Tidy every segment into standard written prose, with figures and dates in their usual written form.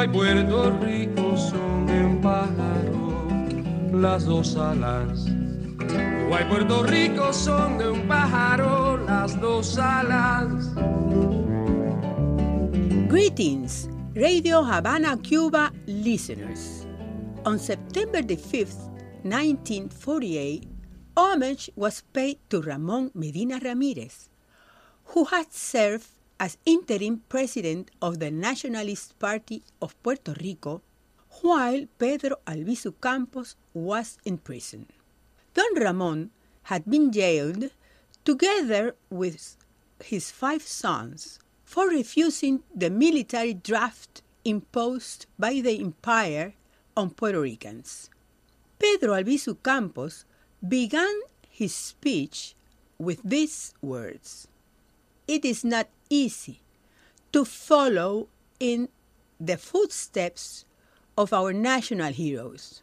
Cuba y Puerto Rico son de un pájaro las dos alas. Cuba y Puerto Rico son de un pájaro las dos alas. Greetings, Radio Havana, Cuba listeners. On September the 5th, 1948, homage was paid to Ramón Medina Ramírez, who had served as interim president of the Nationalist Party of Puerto Rico while Pedro Albizu Campos was in prison. Don Ramón had been jailed together with his 5 sons for refusing the military draft imposed by the empire on Puerto Ricans. Pedro Albizu Campos began his speech with these words: "It is not easy to follow in the footsteps of our national heroes.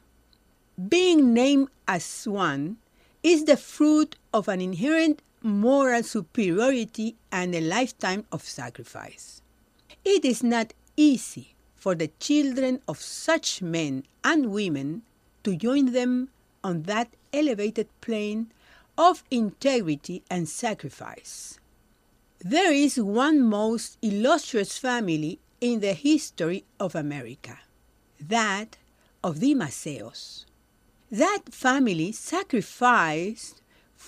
Being named as one is the fruit of an inherent moral superiority and a lifetime of sacrifice. It is not easy for the children of such men and women to join them on that elevated plane of integrity and sacrifice. There is one most illustrious family in the history of America, that of the Maceos. That family sacrificed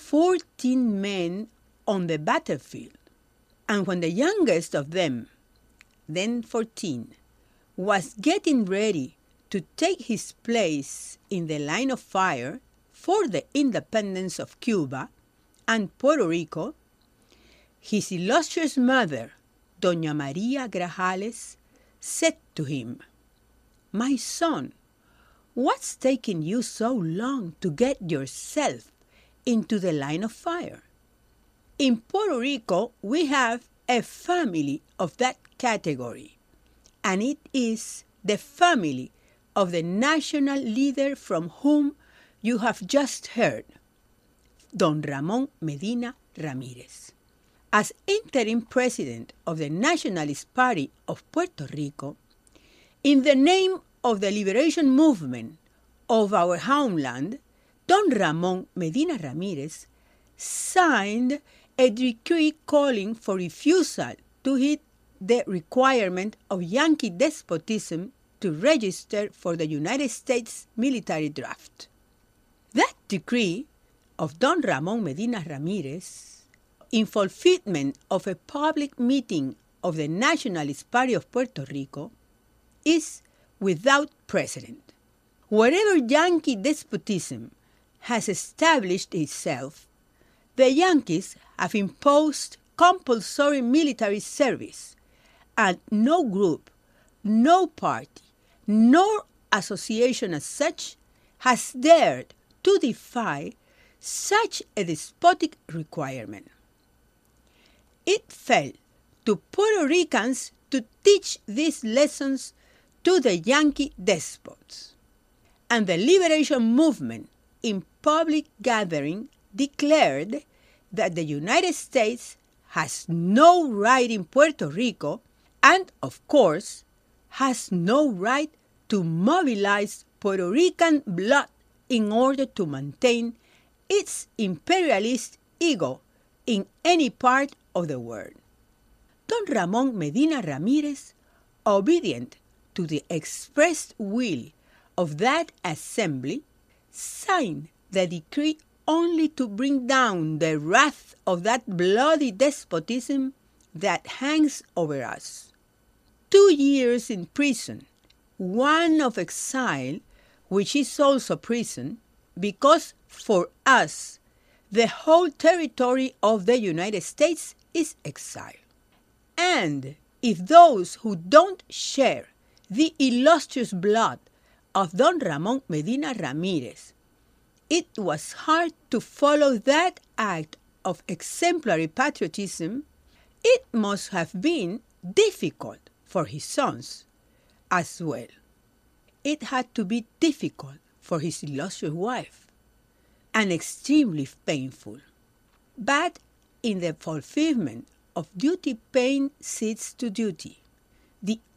14 men on the battlefield, and when the youngest of them, then 14, was getting ready to take his place in the line of fire for the independence of Cuba and Puerto Rico, his illustrious mother, Doña María Grajales, said to him, 'My son, what's taking you so long to get yourself into the line of fire? In Puerto Rico, we have a family of that category, and it is the family of the national leader from whom you have just heard, Don Ramón Medina Ramírez. As interim president of the Nationalist Party of Puerto Rico, in the name of the liberation movement of our homeland, Don Ramón Medina Ramírez signed a decree calling for refusal to hit the requirement of Yankee despotism to register for the United States military draft. That decree of Don Ramón Medina Ramírez, in fulfillment of a public meeting of the Nationalist Party of Puerto Rico, is without precedent. Wherever Yankee despotism has established itself, the Yankees have imposed compulsory military service, and no group, no party, nor association as such has dared to defy such a despotic requirement. It fell to Puerto Ricans to teach these lessons to the Yankee despots, and the liberation movement in public gathering declared that the United States has no right in Puerto Rico and, of course, has no right to mobilize Puerto Rican blood in order to maintain its imperialist ego in any part of the world. Don Ramón Medina Ramírez, obedient to the expressed will of that assembly, signed the decree only to bring down the wrath of that bloody despotism that hangs over us. 2 years in prison, 1 of exile, which is also prison, because for us, the whole territory of the United States is exile. And if those who don't share the illustrious blood of Don Ramón Medina Ramírez, it was hard to follow that act of exemplary patriotism, it must have been difficult for his sons as well. It had to be difficult for his illustrious wife, and extremely painful. But in the fulfillment of duty, pain cedes to duty. The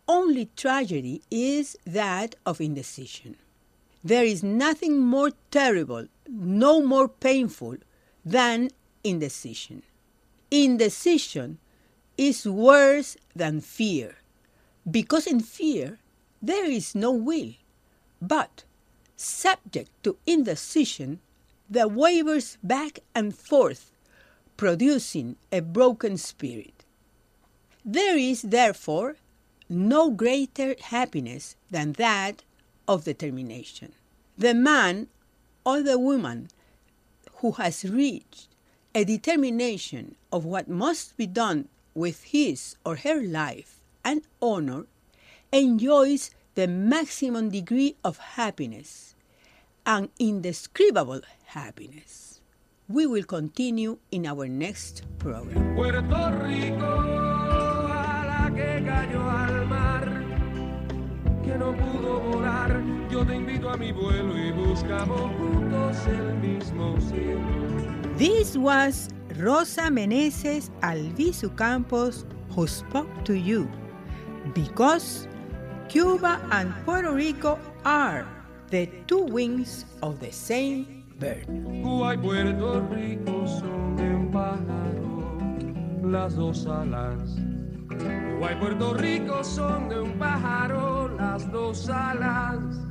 only tragedy is that of indecision. There is nothing more terrible, no more painful than indecision. Indecision is worse than fear, because in fear there is no will, but subject to indecision, the wavers back and forth, producing a broken spirit. There is, therefore, no greater happiness than that of determination. The man or the woman who has reached a determination of what must be done with his or her life and honor enjoys the maximum degree of happiness, an indescribable happiness. We will continue in our next program. Puerto Rico, a la que cayó al mar, que no pudo volar, yo te invito a mi vuelo y buscamos juntos el mismo cielo. This was Rosa Meneses Albizu Campos who spoke to you, because Cuba and Puerto Rico are the two wings of the same bird. Cuba y Puerto Rico son de un pájaro, las dos alas. Cuba y Puerto Rico son de un pájaro, las dos alas.